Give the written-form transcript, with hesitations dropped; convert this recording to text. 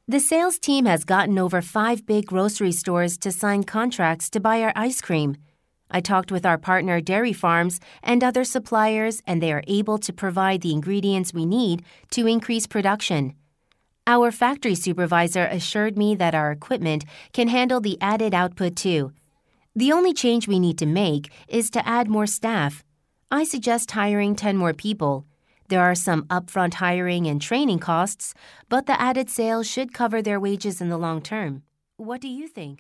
The sales team has gotten over 5 big grocery stores to sign contracts to buy our ice cream. I talked with our partner dairy farms and other suppliers, and they are able to provide the ingredients we need to increase production. Our factory supervisor assured me that our equipment can handle the added output too. The only change we need to make is to add more staff. I suggest hiring 10 more people. There are some upfront hiring and training costs, but the added sales should cover their wages in the long term. What do you think?